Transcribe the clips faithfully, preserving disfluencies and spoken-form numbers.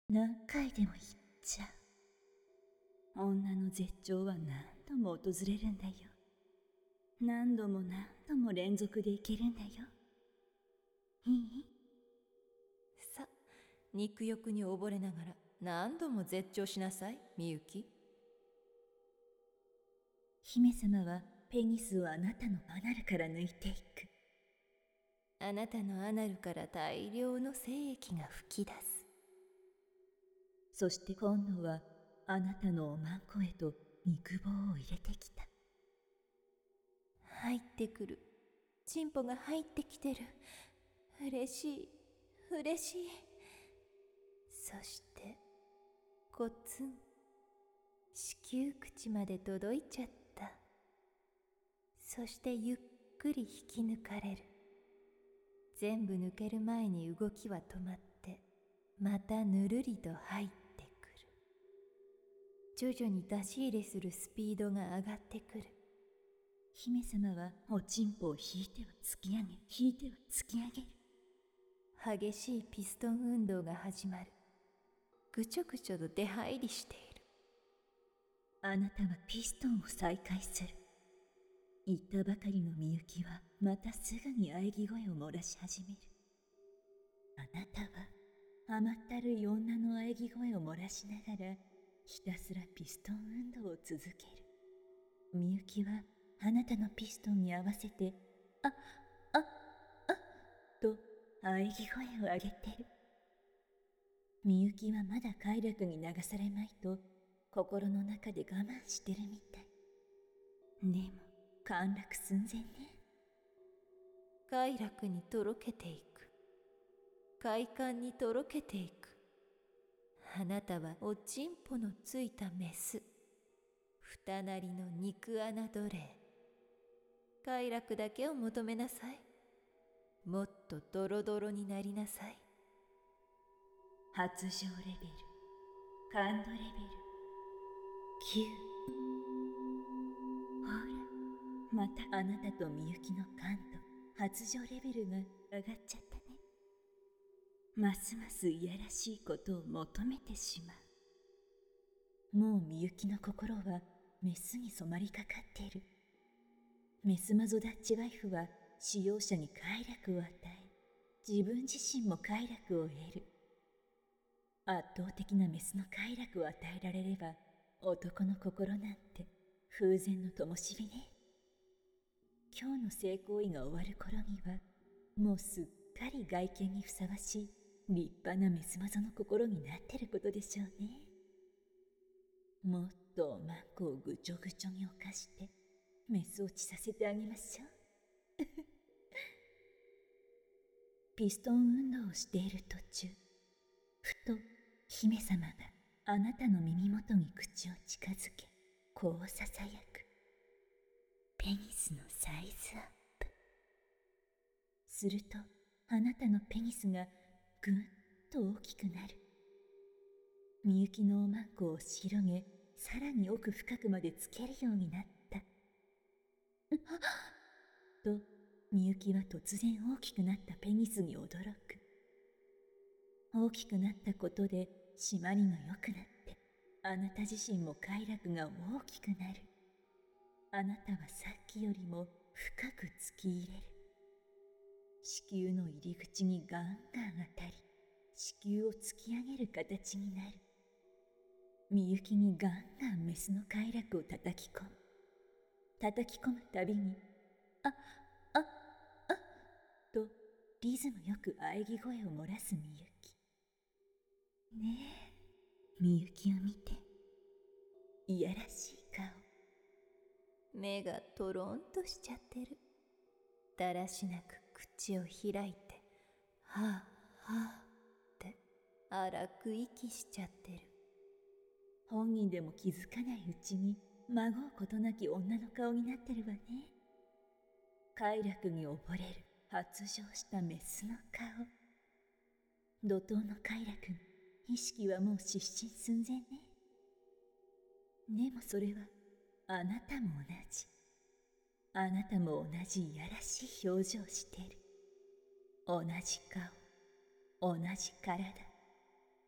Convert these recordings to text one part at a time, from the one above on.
何回でも言っちゃう。女の絶頂は何度も訪れるんだよ。何度も何度も連続でいけるんだよ。いい？ さ、肉欲に溺れながら何度も絶頂しなさい、みゆき。 姫様はペニスをあなたのアナルから抜いていく。 あなたのアナルから大量の精液が吹き出す。 そして今度はあなたのおまんこへと肉棒を入れてきた。 入ってくる。チンポが入ってきてる。嬉しい、嬉しい。そしてコツン、子宮口まで届いちゃった。そしてゆっくり引き抜かれる。全部抜ける前に動きは止まって、またぬるりと入ってくる。徐々に出し入れするスピードが上がってくる。 姫様はおちんぽを引いては突き上げ、引いては突き上げる。 激しいピストン運動が始まる。ぐちょぐちょと出入りしている。 あなたはピストンを再開する。言ったばかりのみゆきはまたすぐに喘ぎ声を漏らし始める。あなたは甘ったるい女の喘ぎ声を漏らしながらひたすらピストン運動を続ける。みゆきはあなたのピストンに合わせてあ、あ、あと喘ぎ声を上げてる。みゆきはまだ快楽に流されまいと心の中で我慢してるみたい。でも陥落寸前ね。 快楽にとろけていく。快感にとろけていく。あなたはおちんぽのついたメス。二なりの肉穴奴隷。快楽だけを求めなさい。もっとドロドロになりなさい。 発情レベル、感度レベル、きゅう。ほら、またあなたとみゆきの感度、発情レベルが上がっちゃったね。ますますいやらしいことを求めてしまう。もうみゆきの心はメスに染まりかかっている。メスマゾダッチワイフは使用者に快楽を与え、自分自身も快楽を得る。圧倒的なメスの快楽を与えられれば、男の心なんて風前の灯火ね。今日の性行為が終わる頃には、もうすっかり外見にふさわしい立派なメスマゾの心になってることでしょうね。もっとおまんこをぐちょぐちょに犯してメス落ちさせてあげましょう。ピストン運動をしている途中、ふと姫様があなたの耳元に口を近づけ、こうささやく。ペニスのサイズアップ。するとあなたのペニスがぐんと大きくなる。みゆきのおまんこを広げ、さらに奥深くまでつけるようになった。とみゆきは突然大きくなったペニスに驚く。大きくなったことで締まりが良くなって、あなた自身も快楽が大きくなる。あなたはさっきよりも深く突き入れる。子宮の入り口にガンガン当たり、子宮を突き上げる形になる。みゆきにガンガンメスの快楽を叩き込む。叩き込むたびに、あ、あ、あ、とリズムよく喘ぎ声を漏らすみゆき。ねえ、みゆきを見て。いやらしい顔。 目がトロンとしちゃってる。だらしなく口を開いて、はあはあって荒く息しちゃってる。 本人でも気づかないうちにまごうことなき女の顔になってるわね。快楽に溺れる発情したメスの顔。怒涛の快楽に意識はもう失神寸前ね。でもそれはあなたも同じ。あなたも同じいやらしい表情をしている。同じ顔、同じ体。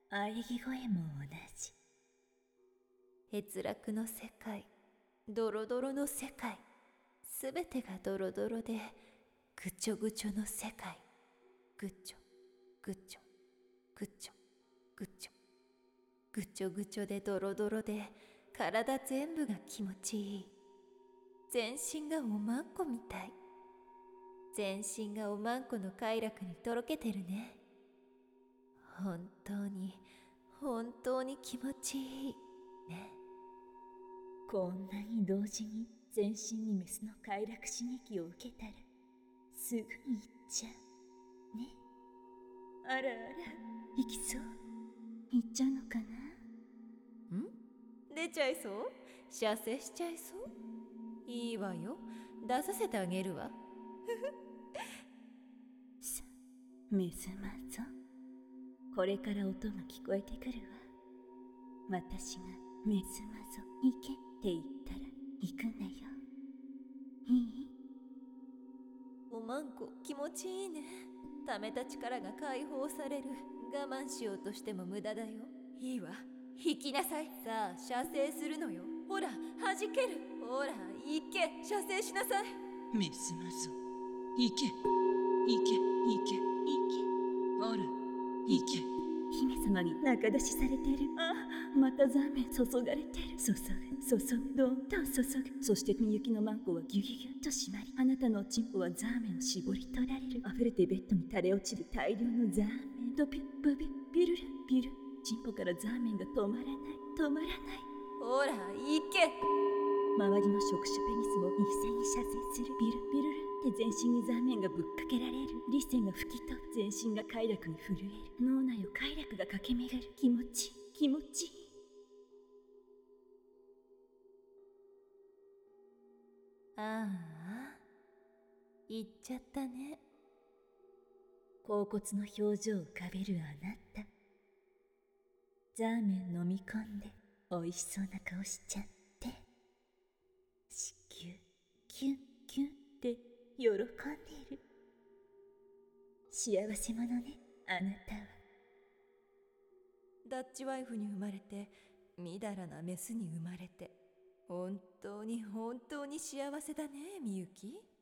喘ぎ声も同じ。 閲楽の世界、ドロドロの世界、すべてがドロドロでぐちょぐちょの世界。ぐちょぐちょぐちょぐちょぐちょぐちょでドロドロで体全部が気持ちいい。全身がおまんこみたい。全身がおまんこの快楽にとろけてるね。本当に本当に気持ちいいね。 こんなに同時に全身にメスの快楽刺激を受けたらすぐに行っちゃうね。あらあら、行きそう。行っちゃうのかな。 ん？出ちゃいそう？射精しちゃいそう？いいわよ、出させてあげるわ。 さ、メスマゾ、これから音が聞こえてくるわ。私がメスマゾ行けって言ったら行くんだよ。いい？ おまんこ気持ちいいね。溜めた力が解放される。我慢しようとしても無駄だよ。いいわ、引きなさい。さあ射精するのよ。ほら弾ける。ほら行け、射精しなさい。 メスマゾ、行け行け行け行け、ほら行け。 姫様に仲出しされてる。あ、またザーメン注がれてる。注ぐ注ぐ、どんどん注ぐ。そしてみゆきのマンコはギュギュギュッと締まり、あなたのチンポはザーメンを絞り取られる。溢れてベッドに垂れ落ちる大量のザーメン。ドピュッブビュッビュルルビュル。チンポからザーメンが止まらない止まらない。 ほら行け。 周りの触手ペニスも一斉に射精する。ビルビルルって全身にザーメンがぶっかけられる。理性が吹き飛ぶ。全身が快楽に震える。脳内を快楽が駆け巡る。気持ちいい気持ちいい。 ああ、行っちゃったね。 恍惚の表情を浮かべるあなた。ザーメン飲み込んでおいしそうな顔しちゃって、子宮キュンキュンって喜んでいる。幸せ者ね、あなたは。 ダッチワイフに生まれて、みだらなメスに生まれて、本当に本当に幸せだね、みゆき。